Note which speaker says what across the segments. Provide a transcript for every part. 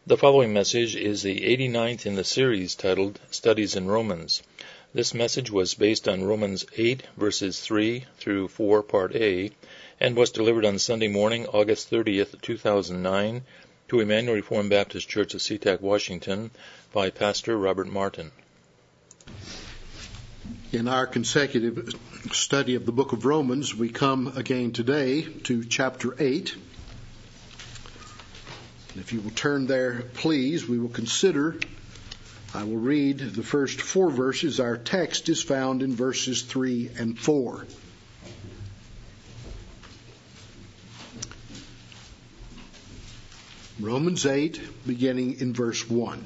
Speaker 1: The following message is the 89th in the series titled Studies in Romans. This message was based on Romans 8, verses 3 through 4, Part A, and was delivered on Sunday morning, August 30th, 2009, to Emmanuel Reformed Baptist Church of SeaTac, Washington, by Pastor Robert Martin.
Speaker 2: In our consecutive study of the book of Romans, we come again today to chapter 8. If you will turn there, please, we will consider, I will read the first 4 verses. Our text is found in verses 3 and 4. Romans 8, beginning in verse 1.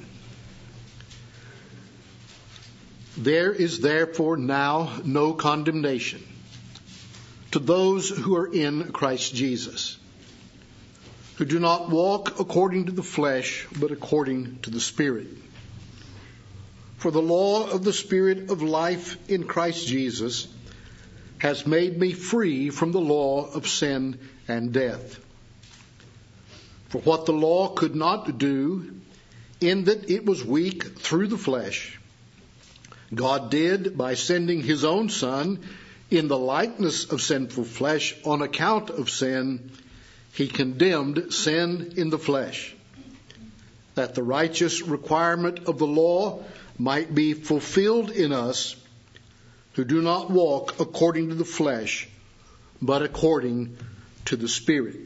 Speaker 2: There is therefore now no condemnation to those who are in Christ Jesus, who do not walk according to the flesh, but according to the Spirit. For the law of the Spirit of life in Christ Jesus has made me free from the law of sin and death. For what the law could not do, in that it was weak through the flesh, God did by sending His own Son in the likeness of sinful flesh on account of sin. He condemned sin in the flesh, that the righteous requirement of the law might be fulfilled in us who do not walk according to the flesh, but according to the Spirit.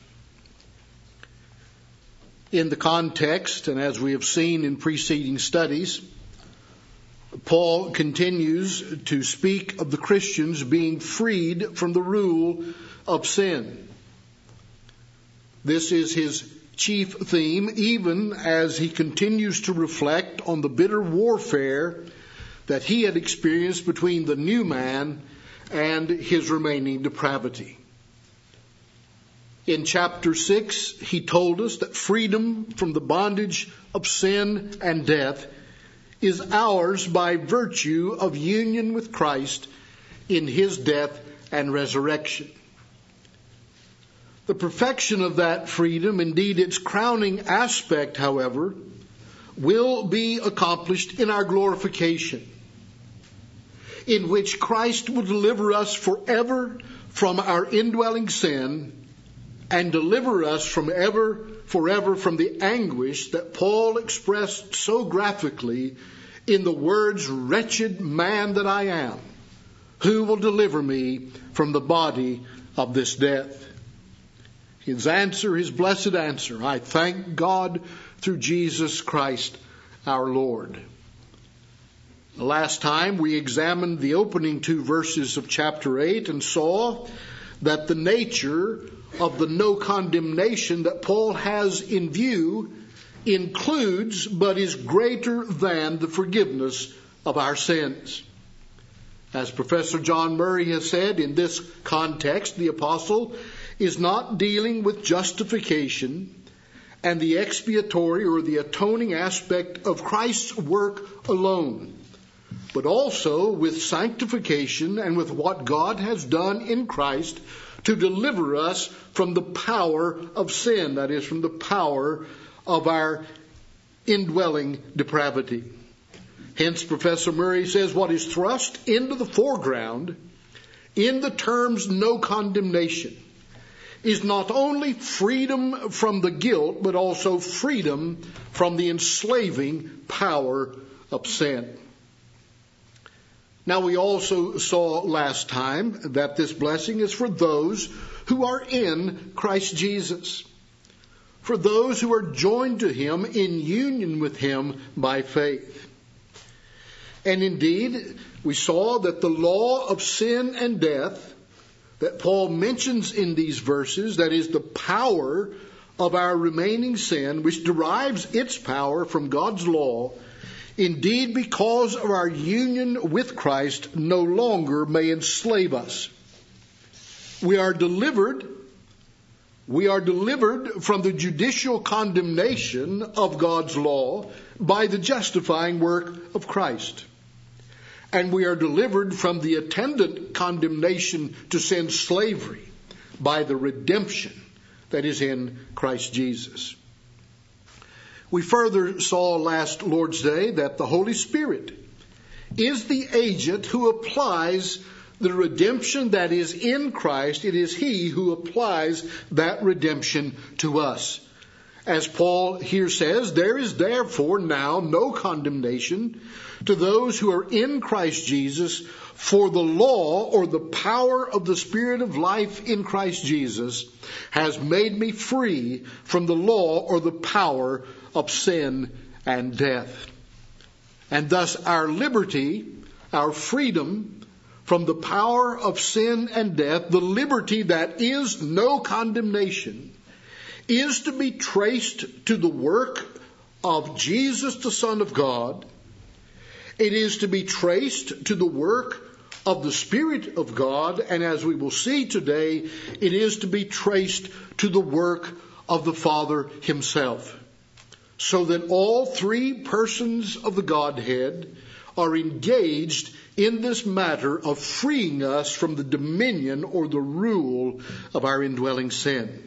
Speaker 2: In the context, and as we have seen in preceding studies, Paul continues to speak of the Christians being freed from the rule of sin. This is his chief theme, even as he continues to reflect on the bitter warfare that he had experienced between the new man and his remaining depravity. In chapter 6, he told us that freedom from the bondage of sin and death is ours by virtue of union with Christ in His death and resurrection. The perfection of that freedom, indeed its crowning aspect, however, will be accomplished in our glorification, in which Christ will deliver us forever from our indwelling sin and deliver us forever from the anguish that Paul expressed so graphically in the words, "Wretched man that I am, who will deliver me from the body of this death?" His answer, his blessed answer, "I thank God through Jesus Christ our Lord." Last time we examined the opening 2 verses of chapter 8 and saw that the nature of the no condemnation that Paul has in view includes but is greater than the forgiveness of our sins. As Professor John Murray has said, in this context, the apostle is not dealing with justification and the expiatory or the atoning aspect of Christ's work alone, but also with sanctification and with what God has done in Christ to deliver us from the power of sin, that is, from the power of our indwelling depravity. Hence, Professor Murray says what is thrust into the foreground in the terms no condemnation is not only freedom from the guilt, but also freedom from the enslaving power of sin. Now, we also saw last time that this blessing is for those who are in Christ Jesus, for those who are joined to Him in union with Him by faith. And indeed, we saw that the law of sin and death that Paul mentions in these verses, that is the power of our remaining sin, which derives its power from God's law, indeed because of our union with Christ, no longer may enslave us. We are delivered from the judicial condemnation of God's law by the justifying work of Christ. And we are delivered from the attendant condemnation to sin's slavery by the redemption that is in Christ Jesus. We further saw last Lord's Day that the Holy Spirit is the agent who applies the redemption that is in Christ. It is He who applies that redemption to us. As Paul here says, there is therefore now no condemnation to those who are in Christ Jesus, for the law, or the power of the Spirit of life in Christ Jesus, has made me free from the law, or the power of sin and death. And thus our liberty, our freedom from the power of sin and death, the liberty that is no condemnation, is to be traced to the work of Jesus, the Son of God. It is to be traced to the work of the Spirit of God, and as we will see today, it is to be traced to the work of the Father Himself. So that all three persons of the Godhead are engaged in this matter of freeing us from the dominion or the rule of our indwelling sin.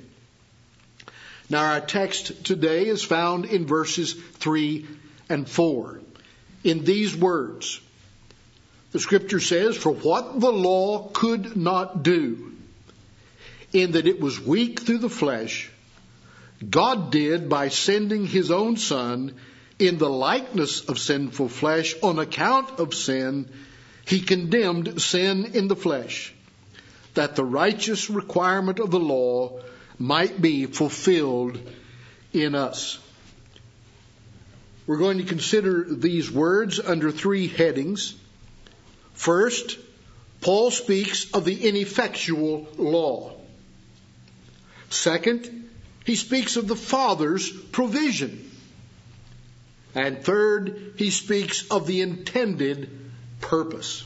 Speaker 2: Now our text today is found in verses 3 and 4. In these words, the Scripture says, "For what the law could not do, in that it was weak through the flesh, God did by sending His own Son in the likeness of sinful flesh. On account of sin, He condemned sin in the flesh, that the righteous requirement of the law might be fulfilled in us." We're going to consider these words under three headings. First, Paul speaks of the ineffectual law. Second, he speaks of the Father's provision. And third, he speaks of the intended purpose.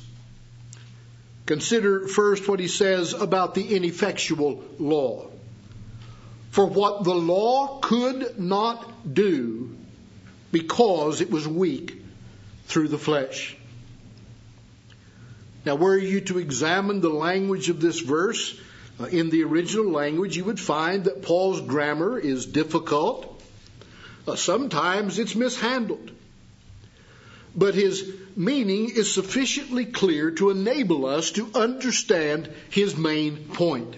Speaker 2: Consider first what he says about the ineffectual law. For what the law could not do, because it was weak through the flesh. Now, were you to examine the language of this verse, in the original language, you would find that Paul's grammar is difficult. Sometimes it's mishandled. But his meaning is sufficiently clear to enable us to understand his main point.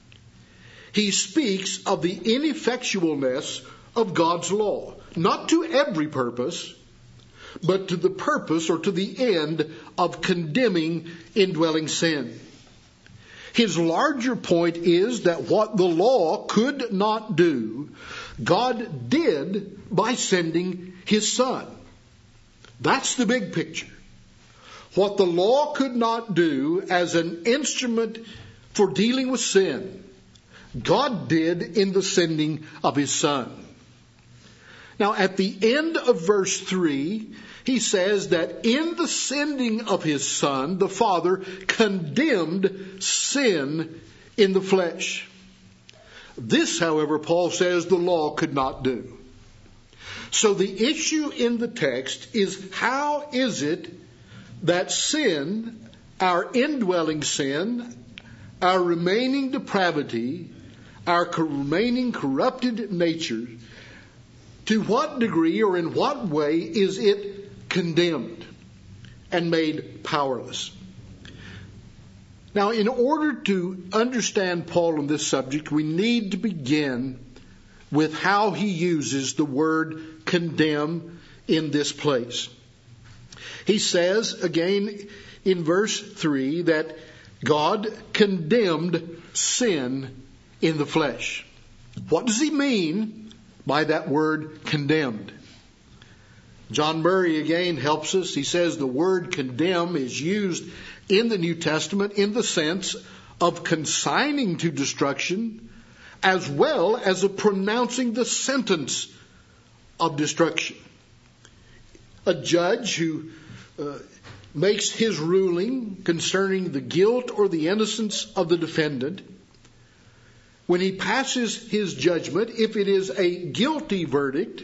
Speaker 2: He speaks of the ineffectualness of God's law, not to every purpose, but to the purpose or to the end of condemning indwelling sin. His larger point is that what the law could not do, God did by sending His Son. That's the big picture. What the law could not do as an instrument for dealing with sin, God did in the sending of His Son. Now, at the end of verse 3, he says that in the sending of His Son, the Father condemned sin in the flesh. This, however, Paul says the law could not do. So the issue in the text is, how is it that sin, our indwelling sin, our remaining depravity, our remaining corrupted nature, to what degree or in what way is it condemned and made powerless? Now, in order to understand Paul on this subject, we need to begin with how he uses the word condemn in this place. He says, again in verse 3, that God condemned sin in the flesh. What does he mean by that word condemned? John Murray again helps us. He says the word condemn is used in the New Testament in the sense of consigning to destruction, as well as of pronouncing the sentence of destruction. A judge who makes his ruling concerning the guilt or the innocence of the defendant, when he passes his judgment, if it is a guilty verdict,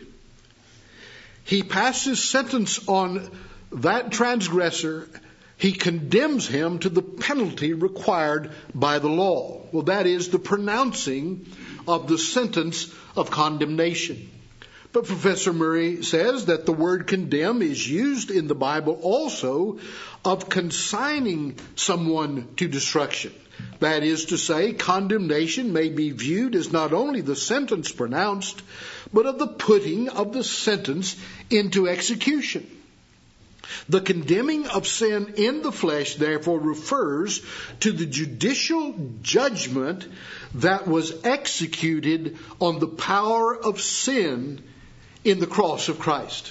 Speaker 2: he passes sentence on that transgressor. He condemns him to the penalty required by the law. Well, that is the pronouncing of the sentence of condemnation. But Professor Murray says that the word condemn is used in the Bible also of consigning someone to destruction. That is to say, condemnation may be viewed as not only the sentence pronounced, but of the putting of the sentence into execution. The condemning of sin in the flesh, therefore, refers to the judicial judgment that was executed on the power of sin in the cross of Christ.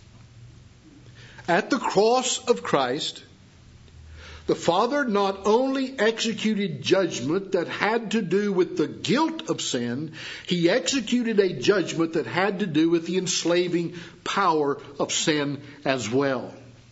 Speaker 2: At the cross of Christ, the Father not only executed judgment that had to do with the guilt of sin, He executed a judgment that had to do with the enslaving power of sin as well.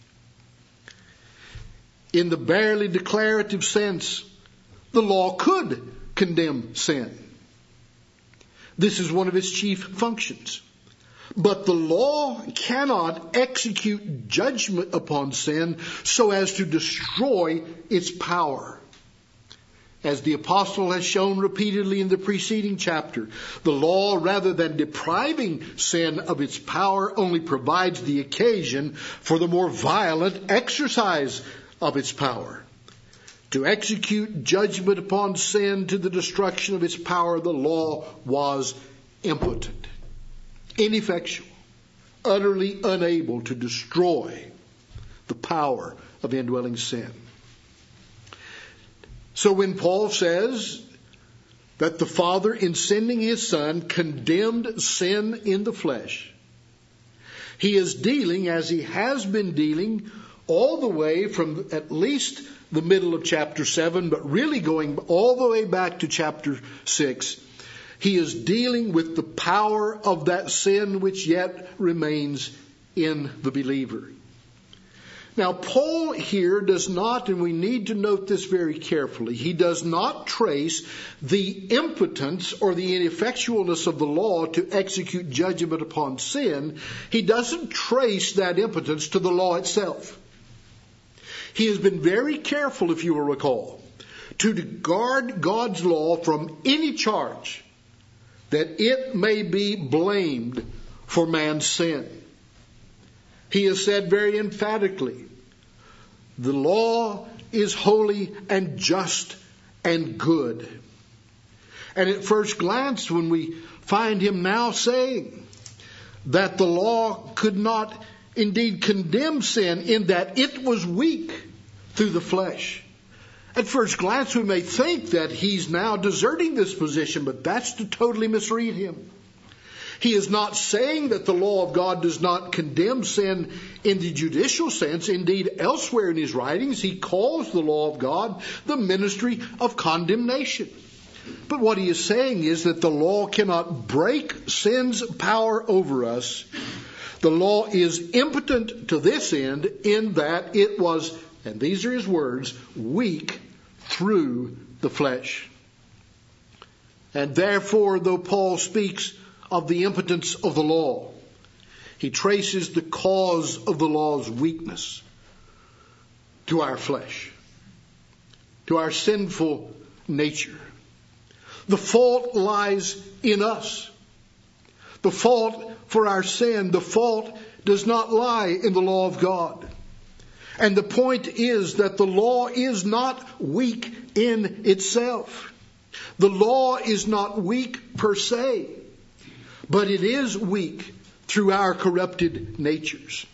Speaker 2: In the barely declarative sense, the law could condemn sin. This is one of its chief functions. But the law cannot execute judgment upon sin so as to destroy its power. As the apostle has shown repeatedly in the preceding chapter, the law, rather than depriving sin of its power, only provides the occasion for the more violent exercise of its power. To execute judgment upon sin to the destruction of its power, the law was impotent, ineffectual, utterly unable to destroy the power of indwelling sin. So when Paul says that the Father, in sending His Son, condemned sin in the flesh, He is dealing, as He has been dealing, all the way from at least the middle of chapter 7, but really going all the way back to chapter 6, He is dealing with the power of that sin which yet remains in the believer. Now, Paul here does not, and we need to note this very carefully, he does not trace the impotence or the ineffectualness of the law to execute judgment upon sin. He doesn't trace that impotence to the law itself. He has been very careful, if you will recall, to guard God's law from any charge that it may be blamed for man's sin. He has said very emphatically, the law is holy and just and good. And at first glance, when we find him now saying that the law could not indeed condemn sin in that it was weak through the flesh, at first glance we may think that he's now deserting this position, but that's to totally misread him. He is not saying that the law of God does not condemn sin in the judicial sense. Indeed, elsewhere in his writings, he calls the law of God the ministry of condemnation. But what he is saying is that the law cannot break sin's power over us. The law is impotent to this end in that it was, and these are his words, weak through the flesh. And therefore, though Paul speaks of the impotence of the law, he traces the cause of the law's weakness to our flesh, to our sinful nature. The fault lies in us. The fault for our sin, the fault does not lie in the law of God. And the point is that the law is not weak in itself. The law is not weak per se, but it is weak through our corrupted natures.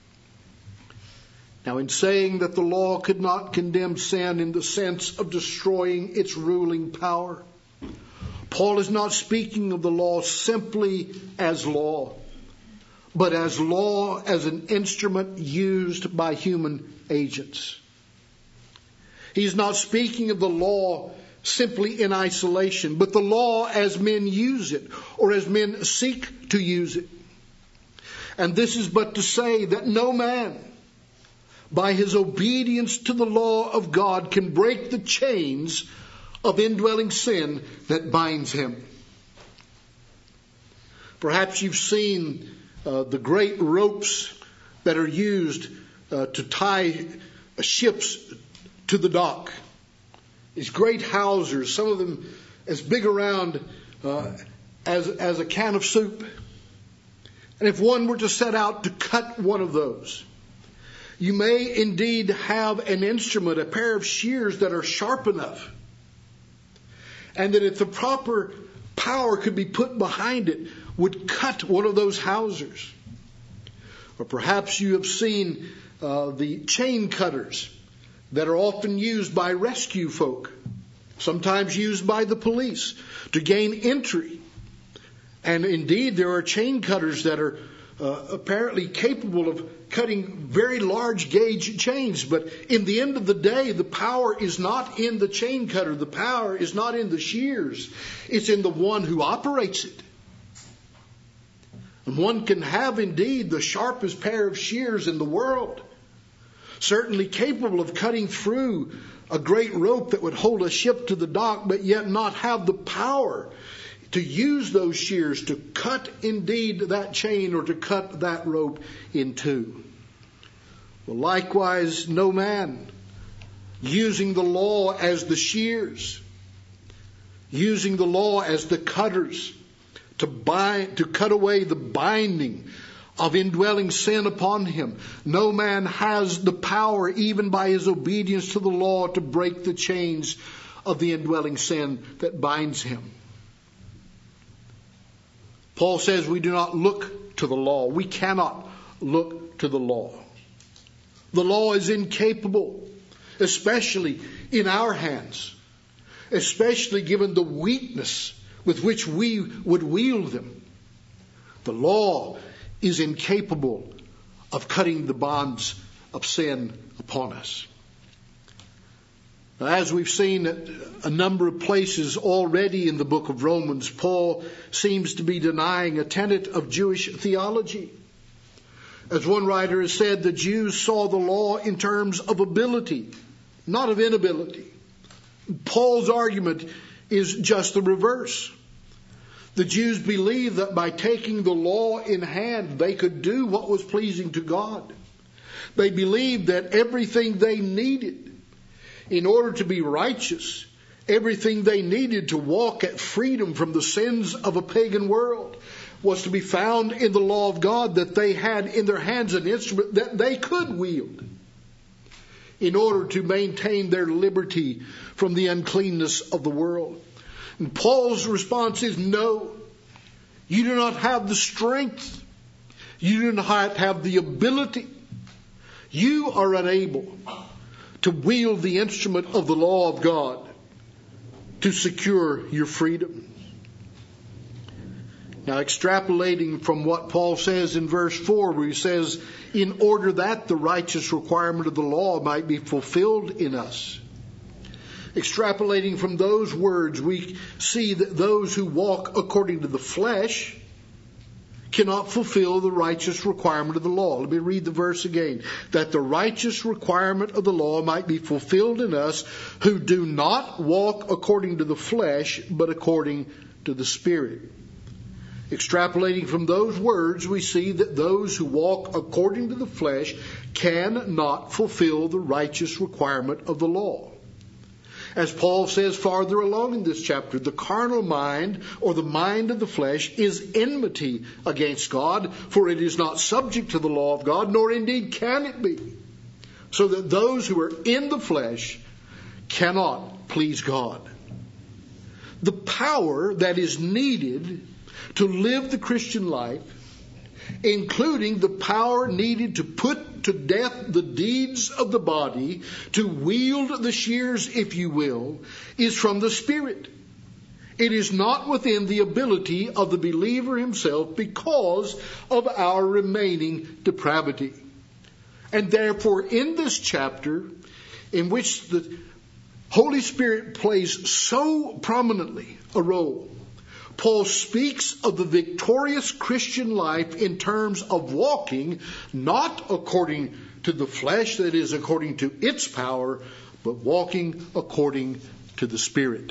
Speaker 2: Now, in saying that the law could not condemn sin in the sense of destroying its ruling power, Paul is not speaking of the law simply as law, but as law as an instrument used by human agents. He's not speaking of the law simply in isolation, but the law as men use it, or as men seek to use it. And this is but to say that no man, by his obedience to the law of God, can break the chains of indwelling sin that binds him. Perhaps you've seen the great ropes that are used to tie ships to the dock. These great hawsers, some of them as big around as a can of soup. And if one were to set out to cut one of those, you may indeed have an instrument, a pair of shears that are sharp enough, and that if the proper power could be put behind it, would cut one of those hawsers. Or perhaps you have seen the chain cutters that are often used by rescue folk, sometimes used by the police to gain entry. And indeed, there are chain cutters that are apparently capable of cutting very large gauge chains. But in the end of the day, the power is not in the chain cutter. The power is not in the shears. It's in the one who operates it. And one can have indeed the sharpest pair of shears in the world, certainly capable of cutting through a great rope that would hold a ship to the dock, but yet not have the power to use those shears to cut indeed that chain or to cut that rope in two. Well, likewise, no man using the law as the shears, using the law as the cutters to cut away the binding of indwelling sin upon him. No man has the power, even by his obedience to the law, to break the chains of the indwelling sin that binds him. Paul says we do not look to the law. We cannot look to the law. The law is incapable, especially in our hands, especially given the weakness with which we would wield them. The law is incapable of cutting the bonds of sin upon us. Now, as we've seen at a number of places already in the book of Romans, Paul seems to be denying a tenet of Jewish theology. As one writer has said, the Jews saw the law in terms of ability, not of inability. Paul's argument is just the reverse. The Jews believed that by taking the law in hand, they could do what was pleasing to God. They believed that everything they needed in order to be righteous, everything they needed to walk at freedom from the sins of a pagan world, was to be found in the law of God, that they had in their hands an instrument that they could wield in order to maintain their liberty from the uncleanness of the world. And Paul's response is, no, you do not have the strength. You do not have the ability. You are unable to wield the instrument of the law of God to secure your freedom. Now, extrapolating from what Paul says in verse 4, where he says, in order that the righteous requirement of the law might be fulfilled in us. Extrapolating from those words, we see that those who walk according to the flesh cannot fulfill the righteous requirement of the law. Let me read the verse again. That the righteous requirement of the law might be fulfilled in us who do not walk according to the flesh, but according to the Spirit. Extrapolating from those words, we see that those who walk according to the flesh cannot fulfill the righteous requirement of the law. As Paul says farther along in this chapter, the carnal mind, or the mind of the flesh, is enmity against God, for it is not subject to the law of God, nor indeed can it be. So that those who are in the flesh cannot please God. The power that is needed to live the Christian life, including the power needed to put to death the deeds of the body, to wield the shears, if you will, is from the Spirit. It is not within the ability of the believer himself because of our remaining depravity. And therefore, in this chapter, in which the Holy Spirit plays so prominently a role, Paul speaks of the victorious Christian life in terms of walking not according to the flesh, that is, according to its power, but walking according to the Spirit.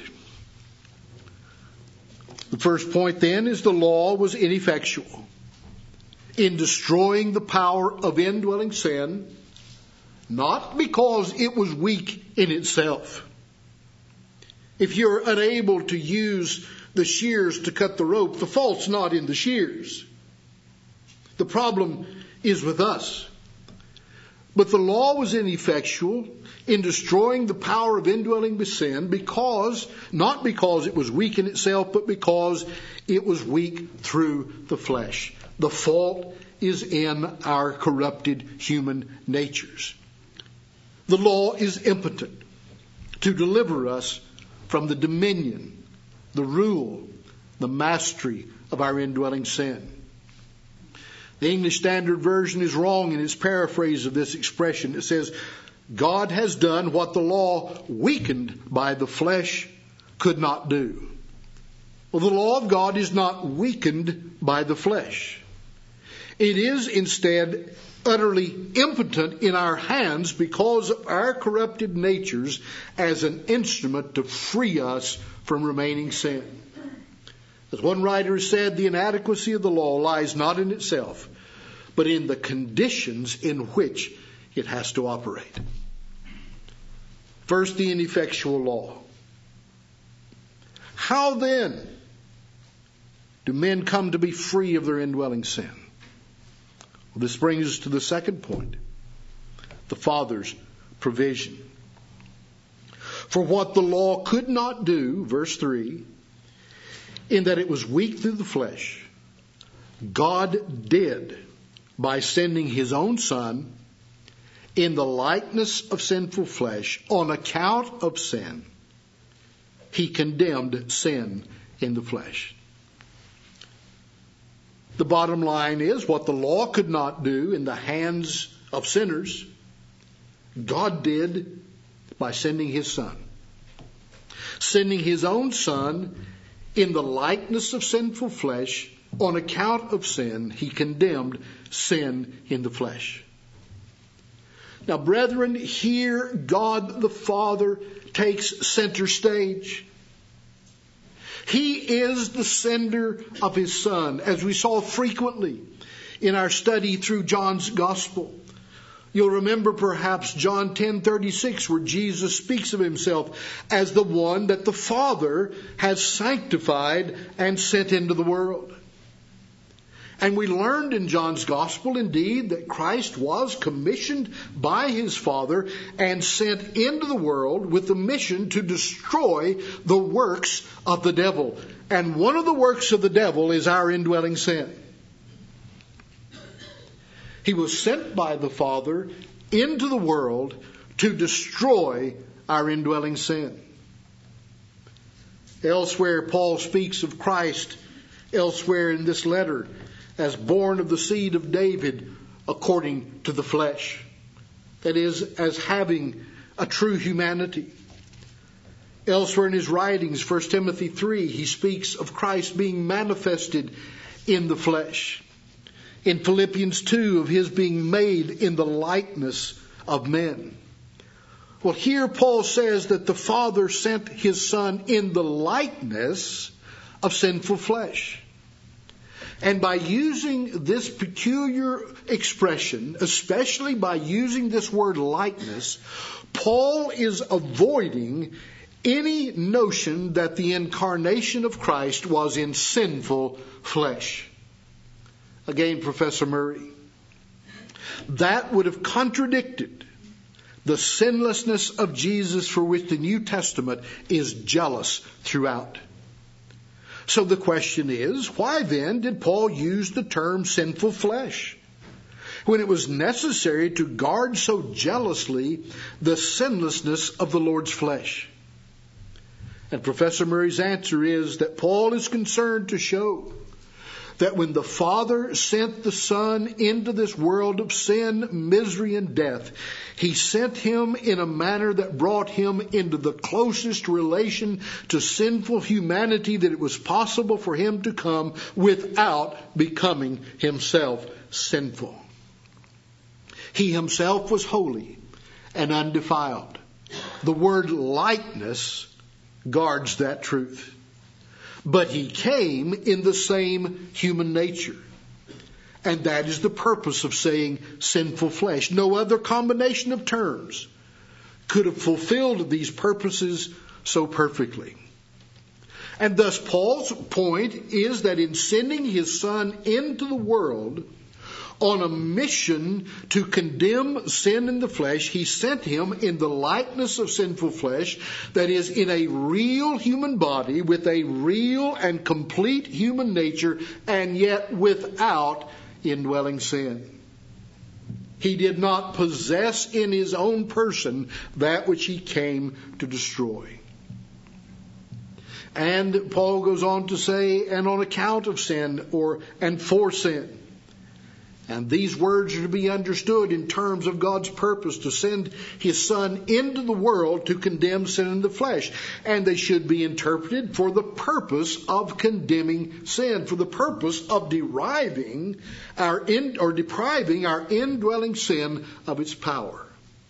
Speaker 2: The first point then is the law was ineffectual in destroying the power of indwelling sin, not because it was weak in itself. If you're unable to use the shears to cut the rope, the fault's not in the shears. The problem is with us. But the law was ineffectual in destroying the power of indwelling sin not because it was weak in itself, but because it was weak through the flesh. The fault is in our corrupted human natures. The law is impotent to deliver us from the dominion, the rule, the mastery of our indwelling sin. The English Standard Version is wrong in its paraphrase of this expression. It says, God has done what the law, weakened by the flesh, could not do. Well, the law of God is not weakened by the flesh. It is instead utterly impotent in our hands because of our corrupted natures as an instrument to free us from remaining sin. As one writer said, the inadequacy of the law lies not in itself, but in the conditions in which it has to operate. First, the ineffectual law. How then do men come to be free of their indwelling sin? Well, this brings us to the second point, the Father's provision. For what the law could not do, verse 3, in that it was weak through the flesh, God did by sending his own Son in the likeness of sinful flesh on account of sin. He condemned sin in the flesh. The bottom line is what the law could not do in the hands of sinners, God did by sending his Son. Sending his own Son in the likeness of sinful flesh, on account of sin, he condemned sin in the flesh. Now, brethren, here God the Father takes center stage. He is the sender of his Son, as we saw frequently in our study through John's Gospel. You'll remember perhaps John 10:36, where Jesus speaks of himself as the one that the Father has sanctified and sent into the world. And we learned in John's Gospel, indeed, that Christ was commissioned by his Father and sent into the world with the mission to destroy the works of the devil. And one of the works of the devil is our indwelling sin. He was sent by the Father into the world to destroy our indwelling sin. Elsewhere, Paul speaks of Christ, elsewhere in this letter, as born of the seed of David according to the flesh. That is, as having a true humanity. Elsewhere in his writings, 1 Timothy 3, he speaks of Christ being manifested in the flesh. In Philippians 2, of his being made in the likeness of men. Well, here Paul says that the Father sent his Son in the likeness of sinful flesh. And by using this peculiar expression, especially by using this word likeness, Paul is avoiding any notion that the incarnation of Christ was in sinful flesh. Again, Professor Murray, that would have contradicted the sinlessness of Jesus, for which the New Testament is jealous throughout. So the question is, why then did Paul use the term sinful flesh when it was necessary to guard so jealously the sinlessness of the Lord's flesh? And Professor Murray's answer is that Paul is concerned to show that when the Father sent the Son into this world of sin, misery, and death, he sent him in a manner that brought him into the closest relation to sinful humanity that it was possible for him to come without becoming himself sinful. He himself was holy and undefiled. The word likeness guards that truth. But he came in the same human nature. And that is the purpose of saying sinful flesh. No other combination of terms could have fulfilled these purposes so perfectly. And thus Paul's point is that in sending his Son into the world On a mission to condemn sin in the flesh, he sent him in the likeness of sinful flesh, that is, in a real human body with a real and complete human nature, and yet without indwelling sin. He did not possess in his own person that which he came to destroy. And Paul goes on to say, and on account of sin, and for sin. And these words are to be understood in terms of God's purpose to send his Son into the world to condemn sin in the flesh. And they should be interpreted for the purpose of condemning sin, for the purpose of depriving our indwelling sin of its power.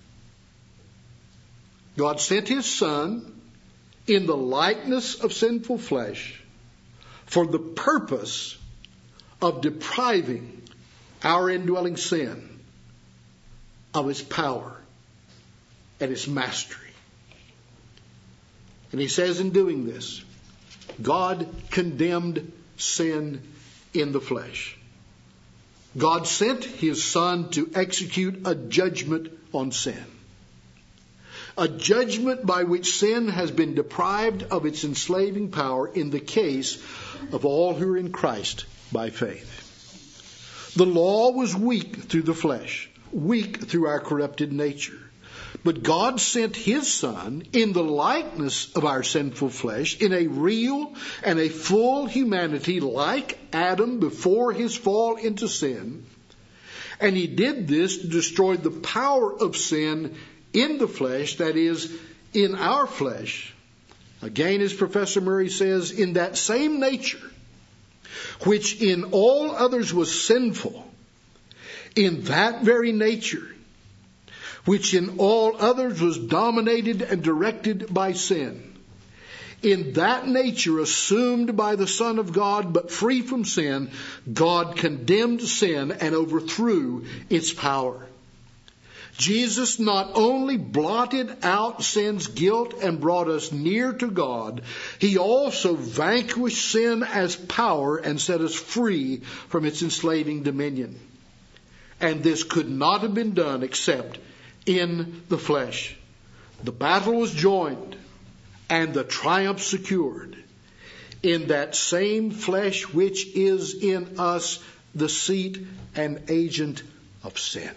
Speaker 2: God sent his Son in the likeness of sinful flesh for the purpose of depriving our indwelling sin of its power and its mastery. And he says in doing this, God condemned sin in the flesh. God sent his Son to execute a judgment on sin. A judgment by which sin has been deprived of its enslaving power in the case of all who are in Christ by faith. The law was weak through the flesh, weak through our corrupted nature. But God sent his Son in the likeness of our sinful flesh, in a real and a full humanity like Adam before his fall into sin. And he did this to destroy the power of sin in the flesh, that is, in our flesh. Again, as Professor Murray says, in that same nature, which in all others was sinful, in that very nature, which in all others was dominated and directed by sin, in that nature assumed by the Son of God but free from sin, God condemned sin and overthrew its power. Jesus not only blotted out sin's guilt and brought us near to God, he also vanquished sin as power and set us free from its enslaving dominion. And this could not have been done except in the flesh. The battle was joined and the triumph secured in that same flesh which is in us the seat and agent of sin.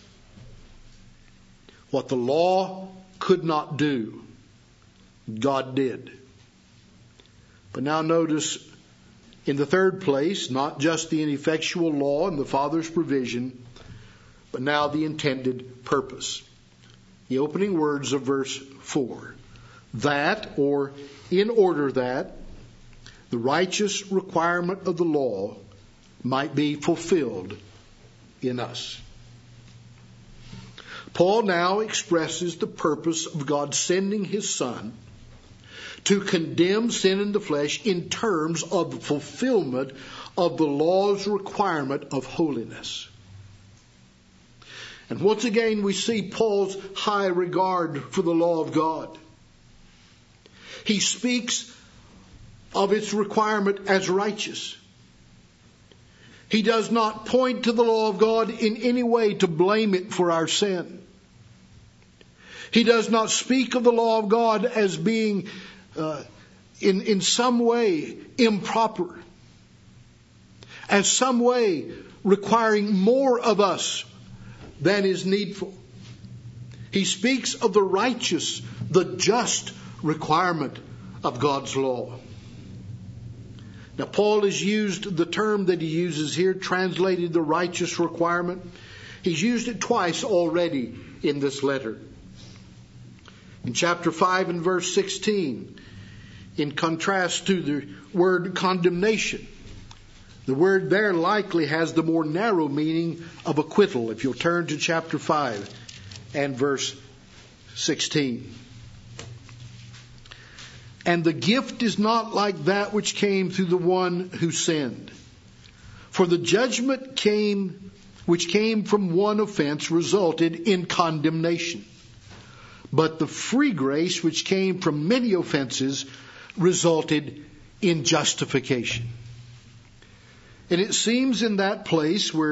Speaker 2: What the law could not do, God did. But now notice, in the third place, not just the ineffectual law and the Father's provision, but now the intended purpose. The opening words of verse 4. That, or in order that, the righteous requirement of the law might be fulfilled in us. Paul now expresses the purpose of God sending his Son to condemn sin in the flesh in terms of the fulfillment of the law's requirement of holiness. And once again we see Paul's high regard for the law of God. He speaks of its requirement as righteous. He does not point to the law of God in any way to blame it for our sin. He does not speak of the law of God as being in some way improper, as some way requiring more of us than is needful. He speaks of the righteous, the just requirement of God's law. Now, Paul has used the term that he uses here, translated the righteous requirement. He's used it twice already in this letter. In chapter 5 and verse 16, in contrast to the word condemnation, the word there likely has the more narrow meaning of acquittal, if you'll turn to chapter 5 and verse 16. And the gift is not like that which came through the one who sinned. For the judgment which came from one offense resulted in condemnation. But the free grace which came from many offenses resulted in justification. And it seems in that place where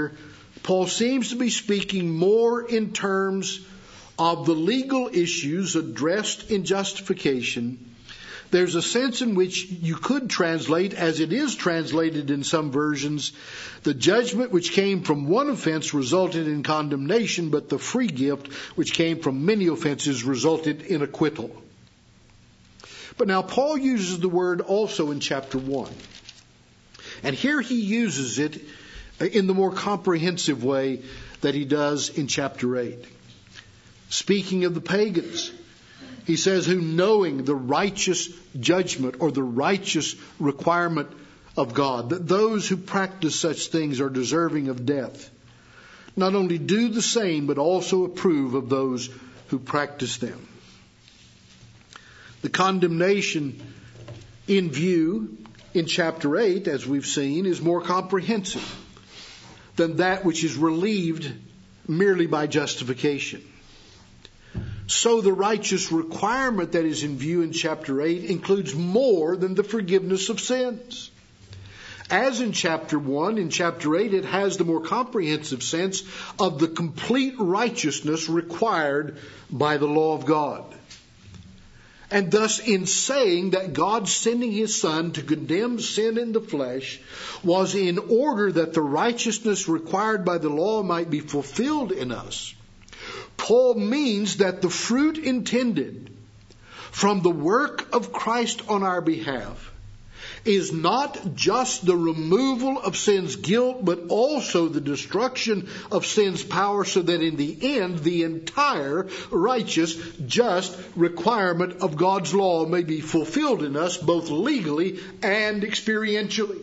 Speaker 2: Paul seems to be speaking more in terms of the legal issues addressed in justification. There's a sense in which you could translate, as it is translated in some versions, the judgment which came from one offense resulted in condemnation, but the free gift which came from many offenses resulted in acquittal. But now Paul uses the word also in chapter 1. And here he uses it in the more comprehensive way that he does in chapter 8. Speaking of the pagans, he says, who knowing the righteous judgment or the righteous requirement of God, that those who practice such things are deserving of death, not only do the same, but also approve of those who practice them. The condemnation in view in chapter 8, as we've seen, is more comprehensive than that which is relieved merely by justification. So the righteous requirement that is in view in chapter 8 includes more than the forgiveness of sins. As in chapter 1, in chapter 8 it has the more comprehensive sense of the complete righteousness required by the law of God. And thus, in saying that God sending His Son to condemn sin in the flesh was in order that the righteousness required by the law might be fulfilled in us, Paul means that the fruit intended from the work of Christ on our behalf is not just the removal of sin's guilt, but also the destruction of sin's power, so that in the end, the entire righteous, just requirement of God's law may be fulfilled in us, both legally and experientially.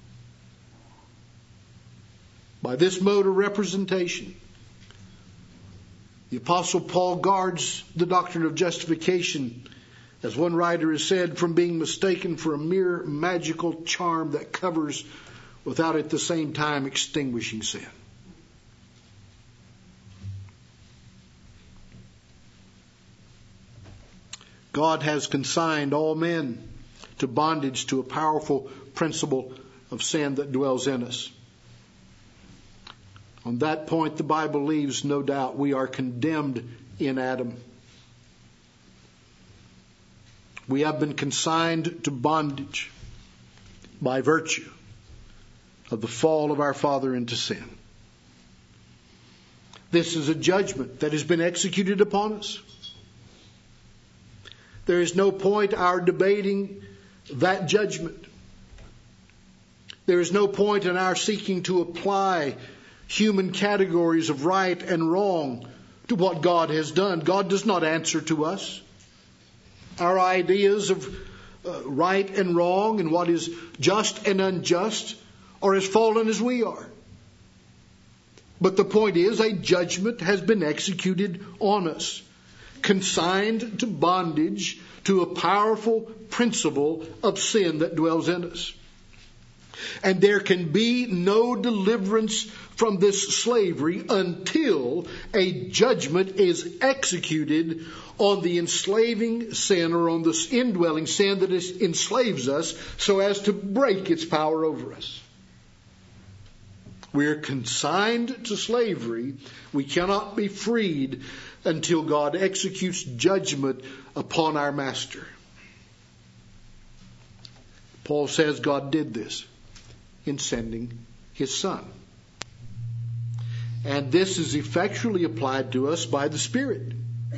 Speaker 2: By this mode of representation, the Apostle Paul guards the doctrine of justification, as one writer has said, from being mistaken for a mere magical charm that covers without at the same time extinguishing sin. God has consigned all men to bondage to a powerful principle of sin that dwells in us. On that point, the Bible leaves no doubt we are condemned in Adam. We have been consigned to bondage by virtue of the fall of our father into sin. This is a judgment that has been executed upon us. There is no point our debating that judgment. There is no point in our seeking to apply human categories of right and wrong to what God has done. God does not answer to us. Our ideas of right and wrong and what is just and unjust are as fallen as we are. But the point is, a judgment has been executed on us, consigned to bondage to a powerful principle of sin that dwells in us. And there can be no deliverance from this slavery until a judgment is executed on the enslaving sin, or on the indwelling sin that enslaves us, so as to break its power over us. We are consigned to slavery. We cannot be freed until God executes judgment upon our master. Paul says God did this in sending His Son. And this is effectually applied to us by the Spirit.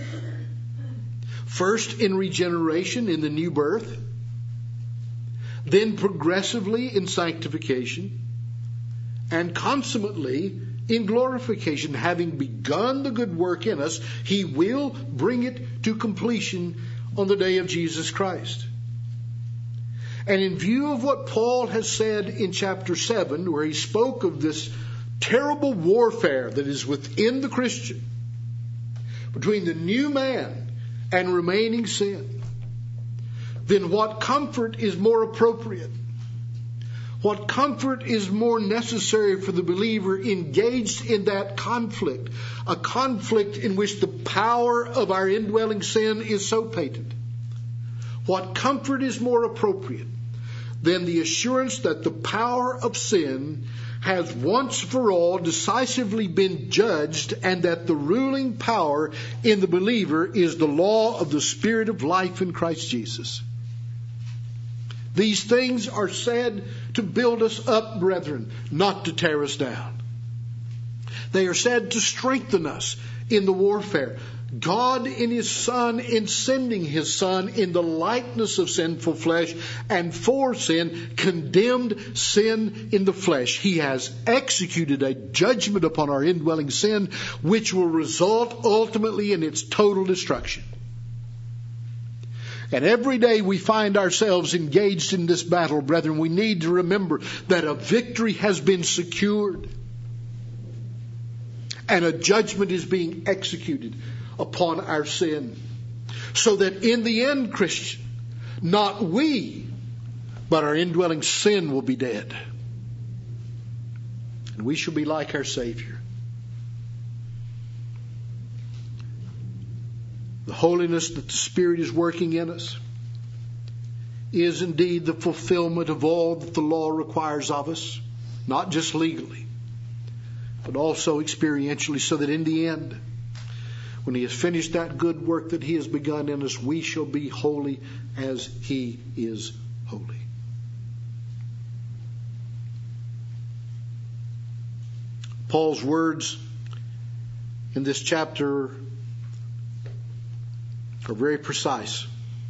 Speaker 2: First in regeneration, in the new birth, then progressively in sanctification, and consummately in glorification. Having begun the good work in us, He will bring it to completion on the day of Jesus Christ. And in view of what Paul has said in chapter 7, where he spoke of this terrible warfare that is within the Christian between the new man and remaining sin, then what comfort is more appropriate? What comfort is more necessary for the believer engaged in that conflict, a conflict in which the power of our indwelling sin is so patent? What comfort is more appropriate than the assurance that the power of sin has once for all decisively been judged, and that the ruling power in the believer is the law of the Spirit of life in Christ Jesus. These things are said to build us up, brethren, not to tear us down. They are said to strengthen us in the warfare. God in His Son, in sending His Son in the likeness of sinful flesh and for sin, condemned sin in the flesh. He has executed a judgment upon our indwelling sin, which will result ultimately in its total destruction. And every day we find ourselves engaged in this battle, brethren, we need to remember that a victory has been secured and a judgment is being executed upon our sin. So that in the end, Christian, not we, but our indwelling sin will be dead. And we shall be like our Savior. The holiness that the Spirit is working in us is indeed the fulfillment of all that the law requires of us, not just legally, but also experientially, so that in the end, when He has finished that good work that He has begun in us, we shall be holy as He is holy. Paul's words in this chapter are very precise,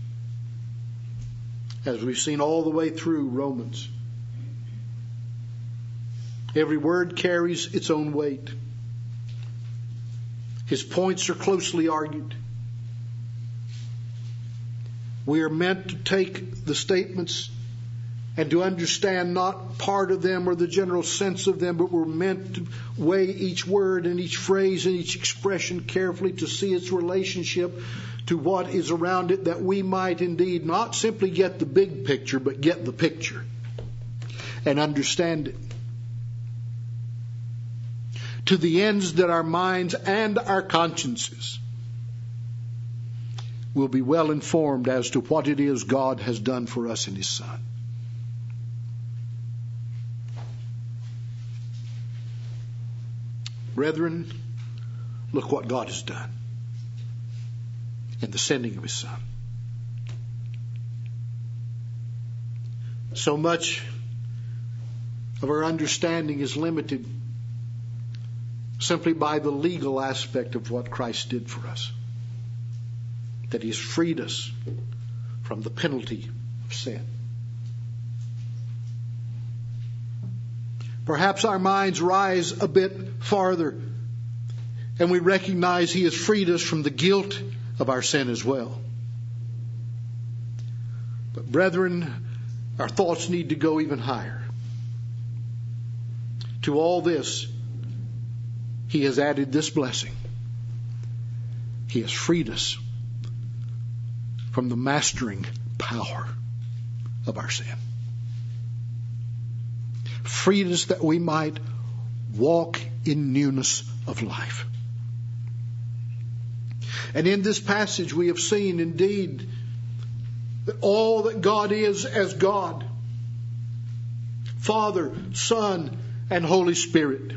Speaker 2: as we've seen all the way through Romans. Every word carries its own weight. His points are closely argued. We are meant to take the statements and to understand not part of them or the general sense of them, but we're meant to weigh each word and each phrase and each expression carefully to see its relationship to what is around it, that we might indeed not simply get the big picture, but get the picture and understand it, to the ends that our minds and our consciences will be well informed as to what it is God has done for us in His Son. Brethren, look what God has done in the sending of His Son. So much of our understanding is limited simply by the legal aspect of what Christ did for us. That He's freed us from the penalty of sin. Perhaps our minds rise a bit farther and we recognize He has freed us from the guilt of our sin as well. But brethren, our thoughts need to go even higher. To all this, He has added this blessing. He has freed us from the mastering power of our sin. Freed us that we might walk in newness of life. And in this passage we have seen indeed that all that God is as God, Father, Son, and Holy Spirit,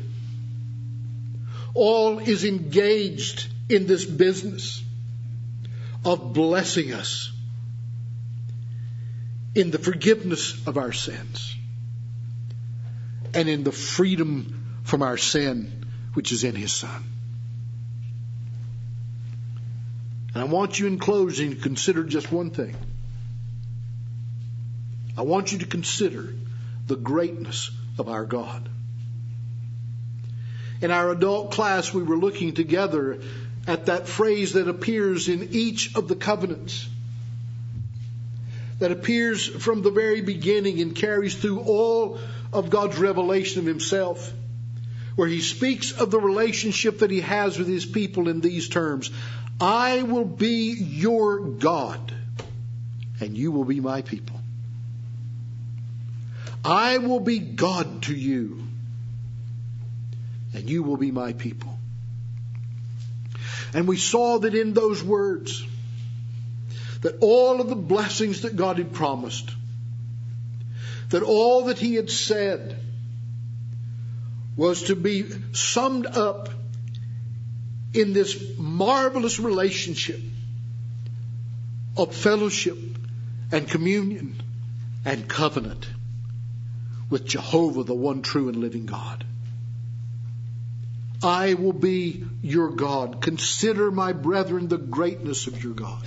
Speaker 2: all is engaged in this business of blessing us in the forgiveness of our sins and in the freedom from our sin which is in His Son. And I want you in closing to consider just one thing. I want you to consider the greatness of our God. In our adult class, we were looking together at that phrase that appears in each of the covenants, that appears from the very beginning and carries through all of God's revelation of Himself, where He speaks of the relationship that He has with His people in these terms: I will be your God, and you will be my people. I will be God to you, and you will be my people. And we saw that in those words, that all of the blessings that God had promised, that all that He had said, was to be summed up in this marvelous relationship of fellowship and communion and covenant with Jehovah, the one true and living God. I will be your God. Consider, my brethren, the greatness of your God.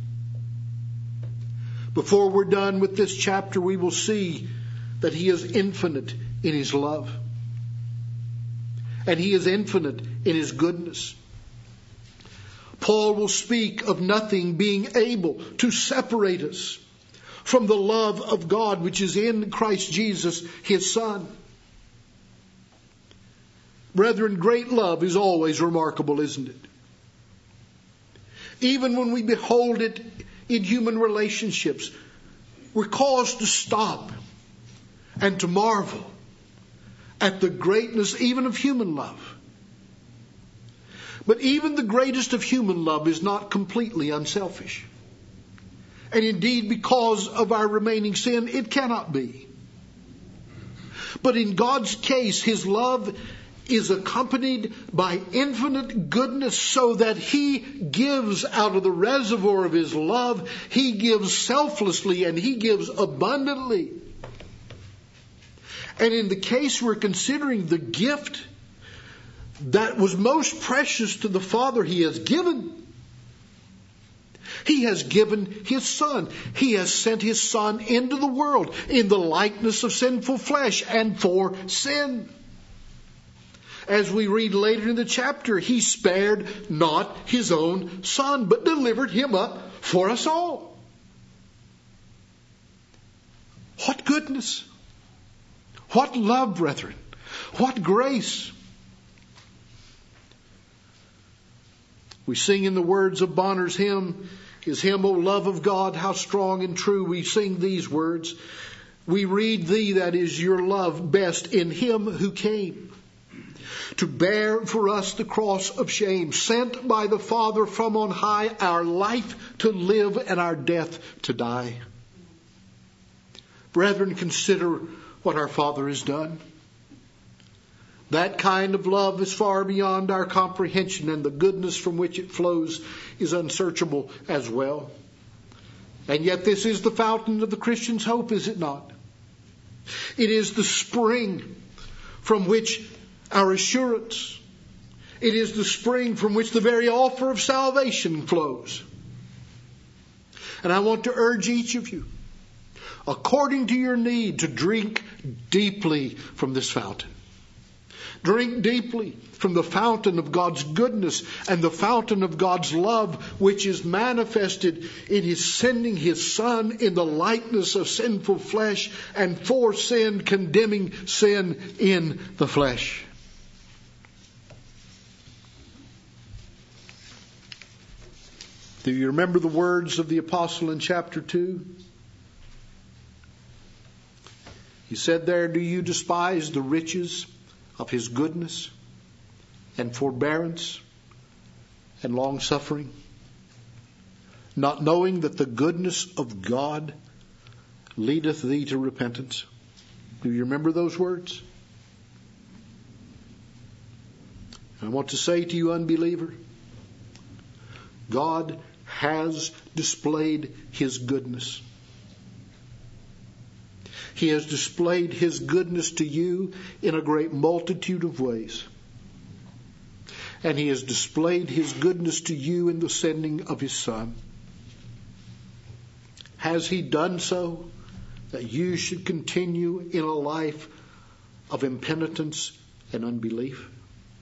Speaker 2: Before we're done with this chapter, we will see that He is infinite in His love. And He is infinite in His goodness. Paul will speak of nothing being able to separate us from the love of God which is in Christ Jesus, His Son. Brethren, great love is always remarkable, isn't it? Even when we behold it in human relationships, we're caused to stop and to marvel at the greatness even of human love. But even the greatest of human love is not completely unselfish. And indeed, because of our remaining sin, it cannot be. But in God's case, His love is accompanied by infinite goodness, so that He gives out of the reservoir of His love. He gives selflessly and He gives abundantly. And in the case we're considering, the gift that was most precious to the Father, He has given. He has given His Son. He has sent His Son into the world in the likeness of sinful flesh and for sin. As we read later in the chapter, He spared not His own Son, but delivered Him up for us all. What goodness! What love, brethren! What grace! We sing in the words of Bonner's hymn, his hymn, O love of God, how strong and true. We sing these words. We read Thee, that is your love, best in Him who came to bear for us the cross of shame, sent by the Father from on high, our life to live and our death to die. Brethren, consider what our Father has done. That kind of love is far beyond our comprehension, and the goodness from which it flows is unsearchable as well. And yet this is the fountain of the Christian's hope, is it not? It is the spring from which our assurance, it is the spring from which the very offer of salvation flows. And I want to urge each of you, according to your need, to drink deeply from this fountain. Drink deeply from the fountain of God's goodness and the fountain of God's love, which is manifested in His sending His Son in the likeness of sinful flesh and for sin, condemning sin in the flesh. Do you remember the words of the apostle in chapter 2? He said there, do you despise the riches of His goodness and forbearance and long-suffering, not knowing that the goodness of God leadeth thee to repentance? Do you remember those words? I want to say to you, unbeliever, God has displayed His goodness. He has displayed His goodness to you in a great multitude of ways. And He has displayed His goodness to you in the sending of His Son. Has He done so that you should continue in a life of impenitence and unbelief?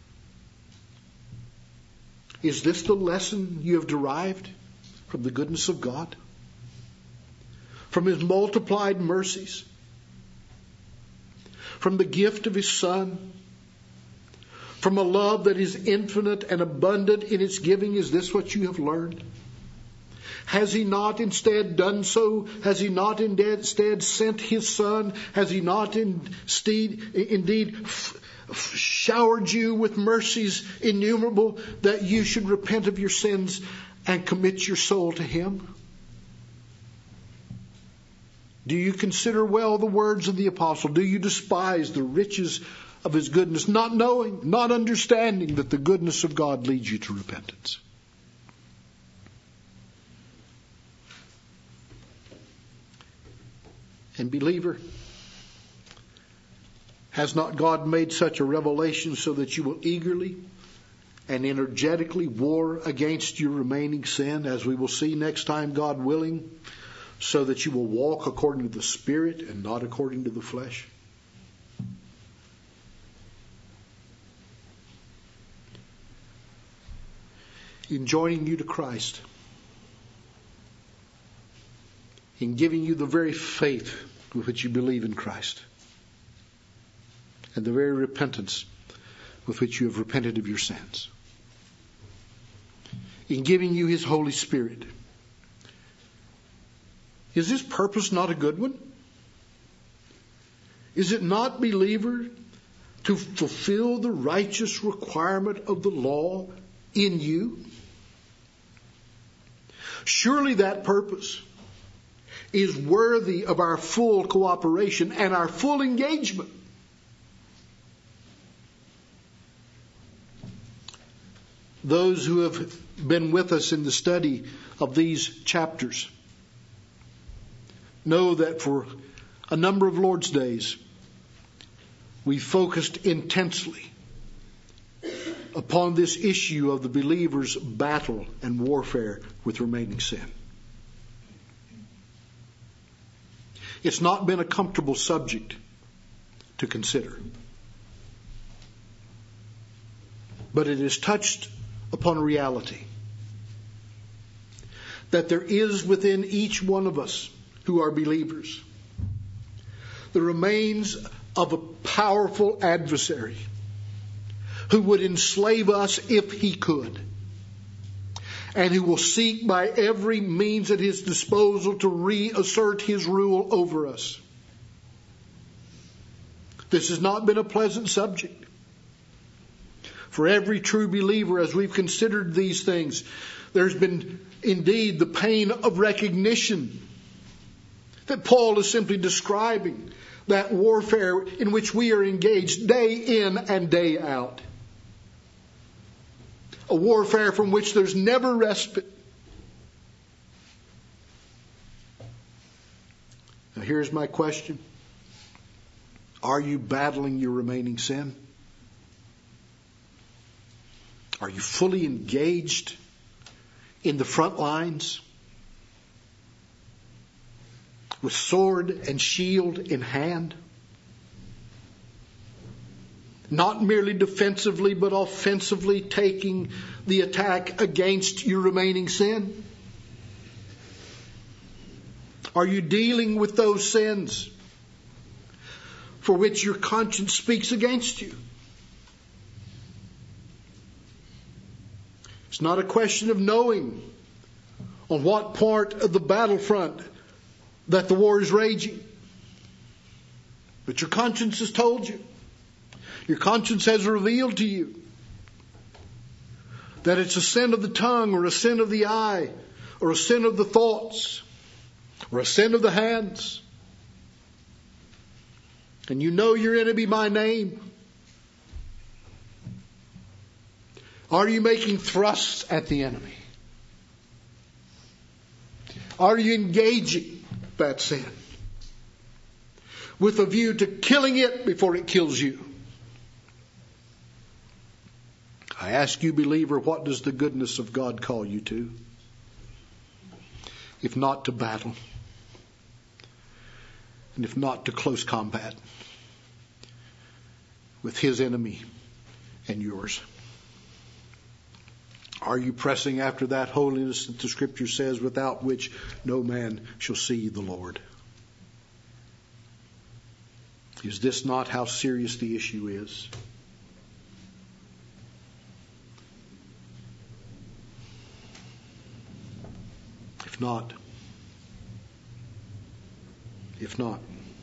Speaker 2: Is this the lesson you have derived from the goodness of God? From His multiplied mercies? From the gift of His Son? From a love that is infinite and abundant in its giving? Is this what you have learned? Has He not instead done so? Has He not instead sent His Son? Has He not indeed showered you with mercies innumerable that you should repent of your sins and commit your soul to Him? Do you consider well the words of the apostle? Do you despise the riches of His goodness, not knowing, not understanding that the goodness of God leads you to repentance. And believer, has not God made such a revelation so that you will eagerly and energetically war against your remaining sin, as we will see next time, God willing, so that you will walk according to the Spirit and not according to the flesh? In joining you to Christ, in giving you the very faith with which you believe in Christ, and the very repentance with which you have repented of your sins, in giving you His Holy Spirit. Is this purpose not a good one? Is it not, believer, to fulfill the righteous requirement of the law in you? Surely that purpose is worthy of our full cooperation and our full engagement. Those who have been with us in the study of these chapters know that for a number of Lord's days we focused intensely upon this issue of the believer's battle and warfare with remaining sin. It's not been a comfortable subject to consider, but it has touched upon reality that there is within each one of us who are believers the remains of a powerful adversary who would enslave us if he could, and who will seek by every means at his disposal to reassert his rule over us. This has not been a pleasant subject for every true believer. As we've considered these things, there's been indeed the pain of recognition that Paul is simply describing that warfare in which we are engaged day in and day out. A warfare from which there's never respite. Now here's my question. Are you battling your remaining sin? Are you fully engaged in the front lines with sword and shield in hand? Not merely defensively, but offensively taking the attack against your remaining sin? Are you dealing with those sins for which your conscience speaks against you? It's not a question of knowing on what part of the battlefront that the war is raging, but your conscience has told you. Your conscience has revealed to you that it's a sin of the tongue, or a sin of the eye, or a sin of the thoughts, or a sin of the hands. And you know your enemy by name. Are you making thrusts at the enemy? Are you engaging that sin with a view to killing it before it kills you? I ask you, believer, what does the goodness of God call you to? If not to battle, and if not to close combat with His enemy and yours. Are you pressing after that holiness that the Scripture says, without which no man shall see the Lord? Is this not how serious the issue is? If not,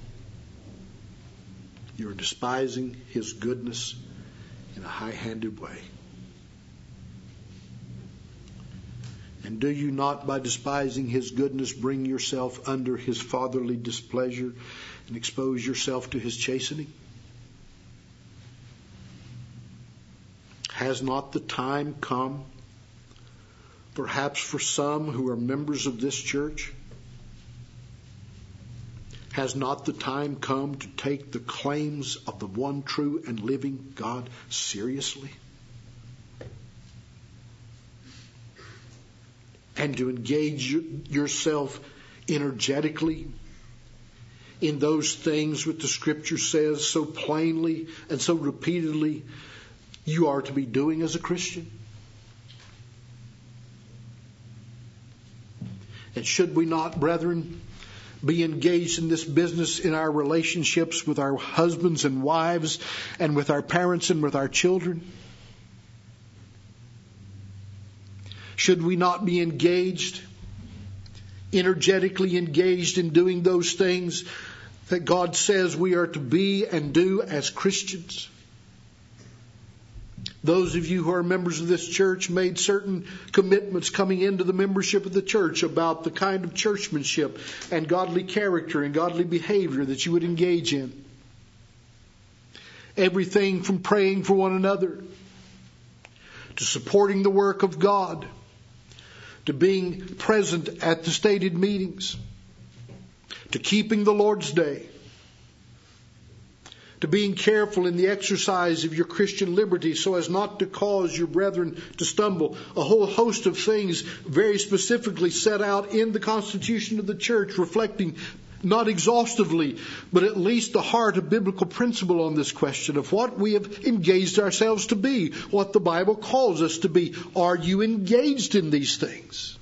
Speaker 2: you are despising His goodness in a high-handed way. And do you not, by despising His goodness, bring yourself under His fatherly displeasure and expose yourself to His chastening? Has not the time come, perhaps for some who are members of this church? Has not the time come to take the claims of the one true and living God seriously? And to engage yourself energetically in those things which the Scripture says so plainly and so repeatedly you are to be doing as a Christian? And should we not, brethren, be engaged in this business in our relationships with our husbands and wives and with our parents and with our children? Should we not be engaged, energetically engaged in doing those things that God says we are to be and do as Christians? Those of you who are members of this church made certain commitments coming into the membership of the church about the kind of churchmanship and godly character and godly behavior that you would engage in. Everything from praying for one another, to supporting the work of God, to being present at the stated meetings, to keeping the Lord's Day, to being careful in the exercise of your Christian liberty so as not to cause your brethren to stumble. A whole host of things very specifically set out in the Constitution of the Church, reflecting not exhaustively, but at least the heart of biblical principle on this question of what we have engaged ourselves to be, what the Bible calls us to be. Are you engaged in these things?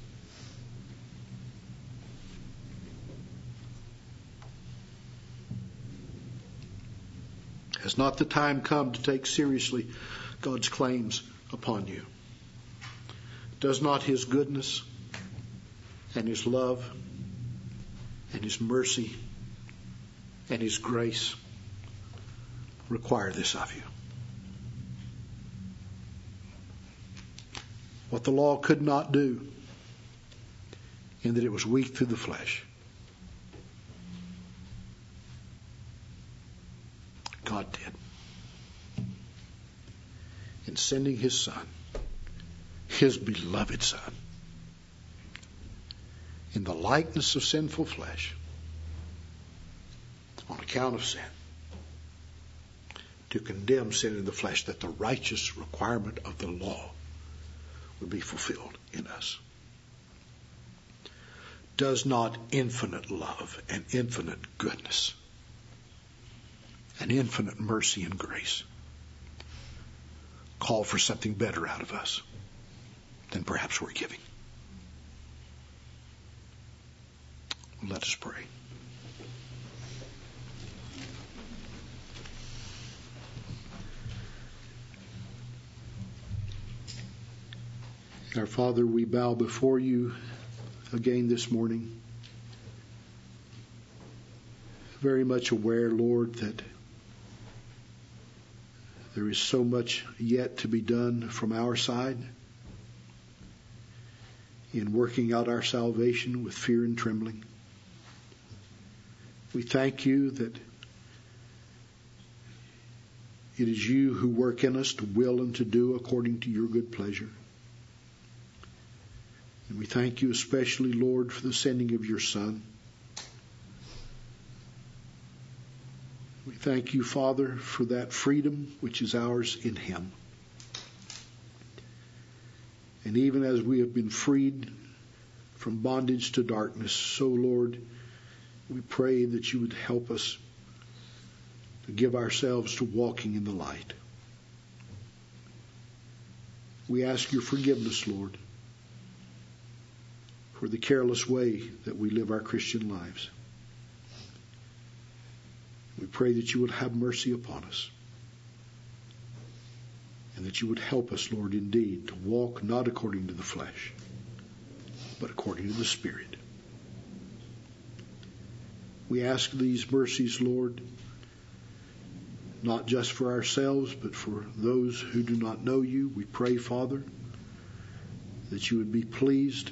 Speaker 2: Has not the time come to take seriously God's claims upon you? Does not His goodness and His love and His mercy and His grace require this of you? What the law could not do, in that it was weak through the flesh, God did in sending His Son, His beloved Son, in the likeness of sinful flesh on account of sin, to condemn sin in the flesh, that the righteous requirement of the law would be fulfilled in us. Does not infinite love and infinite goodness and infinite mercy and grace call for something better out of us than perhaps we're giving? Let us pray. Our Father, we bow before you again this morning, very much aware, Lord, that there is so much yet to be done from our side in working out our salvation with fear and trembling. We thank you that it is you who work in us to will and to do according to your good pleasure. And we thank you especially, Lord, for the sending of your Son. We thank you, Father, for that freedom which is ours in Him. And even as we have been freed from bondage to darkness, so, Lord, we pray that you would help us to give ourselves to walking in the light. We ask your forgiveness, Lord, for the careless way that we live our Christian lives. We pray that you would have mercy upon us, and that you would help us, Lord, indeed, to walk not according to the flesh, but according to the Spirit. We ask these mercies, Lord, not just for ourselves, but for those who do not know you. We pray, Father, that you would be pleased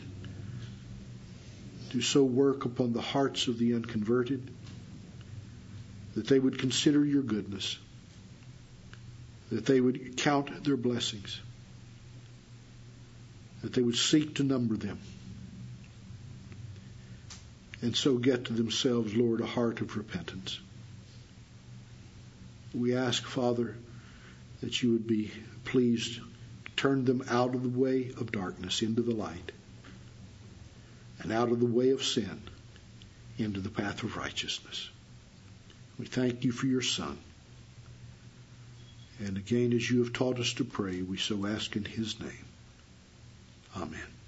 Speaker 2: to so work upon the hearts of the unconverted, that they would consider your goodness, that they would count their blessings, that they would seek to number them, and so get to themselves, Lord, a heart of repentance. We ask, Father, that you would be pleased to turn them out of the way of darkness into the light, and out of the way of sin into the path of righteousness. We thank you for your Son. And again, as you have taught us to pray, we so ask in his name. Amen.